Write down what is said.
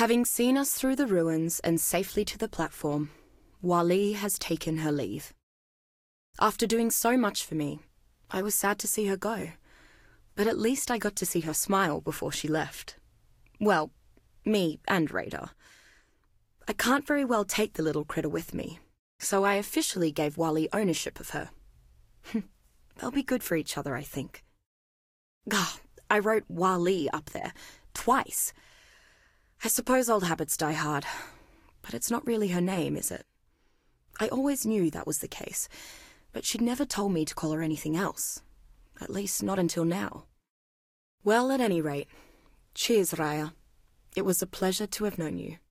Having seen us through the ruins and safely to the platform, Wally has taken her leave. After doing so much for me, I was sad to see her go, but at least I got to see her smile before she left. Well, me and Radar. I can't very well take the little critter with me, so I officially gave Wally ownership of her. They'll be good for each other, I think. I wrote Wally up there, twice. I suppose old habits die hard, but it's not really her name, is it? I always knew that was the case, but she'd never told me to call her anything else. At least not until now. Well, at any rate, cheers, Raya. It was a pleasure to have known you.